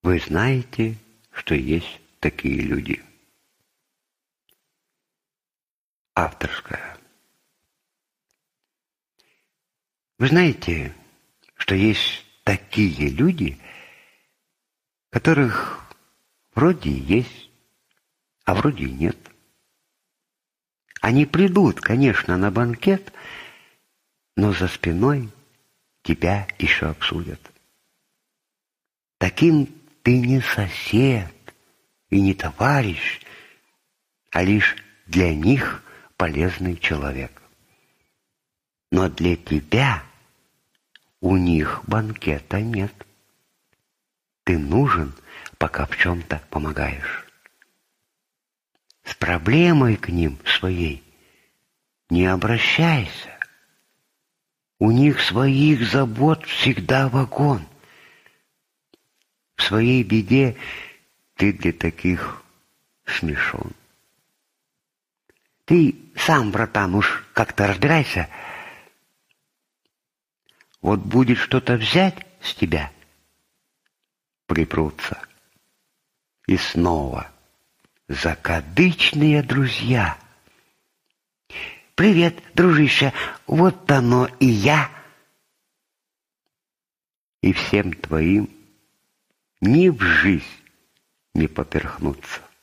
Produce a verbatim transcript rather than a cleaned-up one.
Вы знаете, что есть такие люди. Авторская. Вы знаете, что есть такие люди, которых вроде есть, а вроде и нет. Они придут, конечно, на банкет, но за спиной тебя еще обсудят. Таким ты не сосед и не товарищ, а лишь для них полезный человек. Но для тебя у них банкета нет. Ты нужен, пока в чем-то помогаешь. С проблемой к ним своей не обращайся. У них своих забот всегда вагон. В своей беде ты для таких смешон. Ты сам, братан, уж как-то разбирайся. Вот будет что-то взять с тебя, припрутся. И снова закадычные друзья. «Привет, дружище, вот оно и я». И всем твоим ни в жизнь не поперхнуться.